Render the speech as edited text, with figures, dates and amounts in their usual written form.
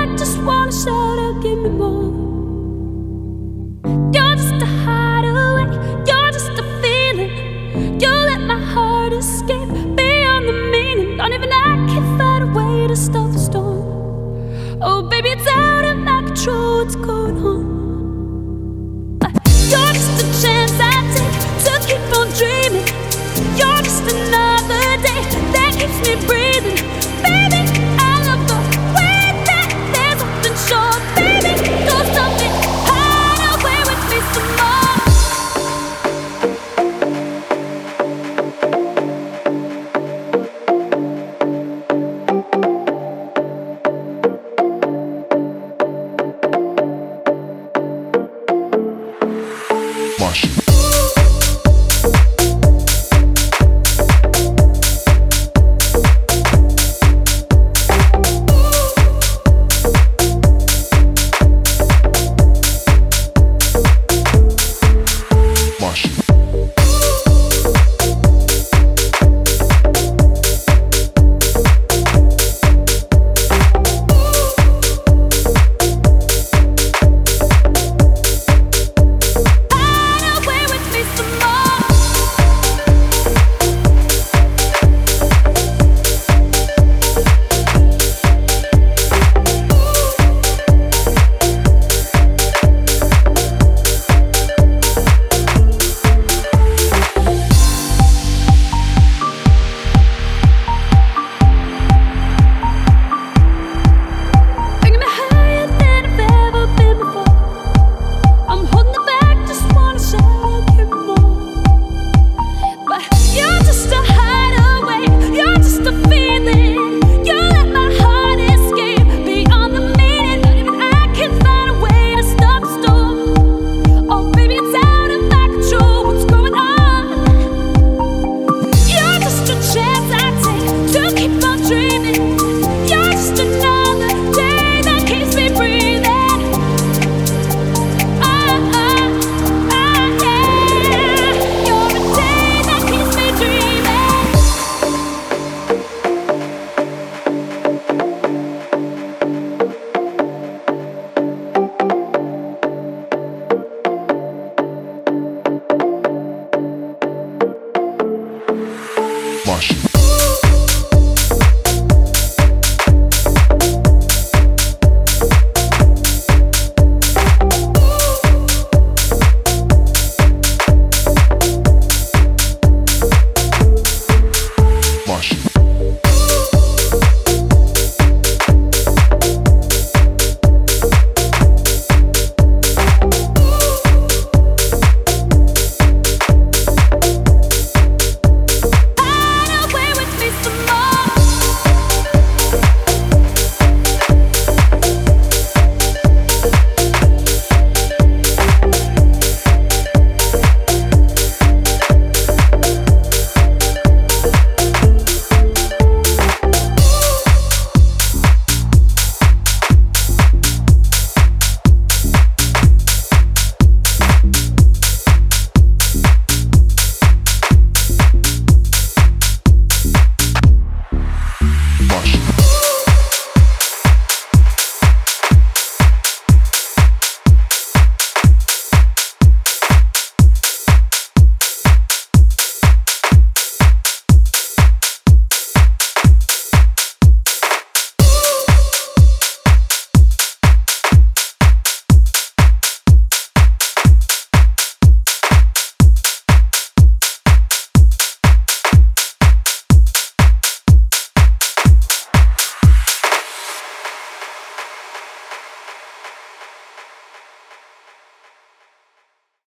I just wanna shout out, give me more. You're just a hideaway, you're just a feeling. You let my heart escape beyond the meaning. Not even I can find a way to stop the storm. Oh baby, it's out of my control, what's going on? You're just a chance I take to keep on dreaming. You're just another day that keeps me breathing.